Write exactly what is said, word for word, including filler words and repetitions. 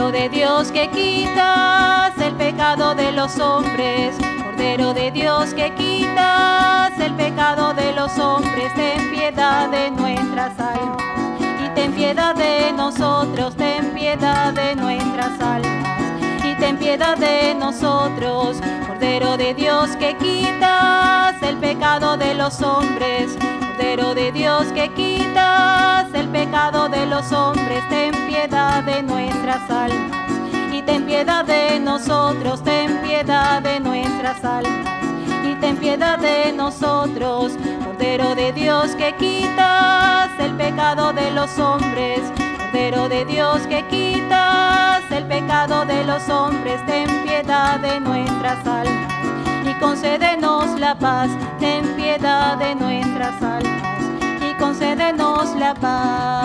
Cordero de Dios que quitas el pecado de los hombres, Cordero de Dios que quitas el pecado de los hombres, ten piedad de nuestras almas y ten piedad de nosotros, ten piedad de nuestras almas y ten piedad de nosotros. Cordero de Dios que quitas el pecado de los hombres, Cordero de Dios que quitas el pecado de los hombres, ten piedad de nuestras almas y ten piedad de nosotros, ten piedad de nuestras almas y ten piedad de nosotros. Cordero de Dios que quitas el pecado de los hombres, Cordero de Dios que quitas el pecado de los hombres, ten piedad de nuestras almas y concédenos la paz, ten piedad de nuestras almas y concédenos la paz.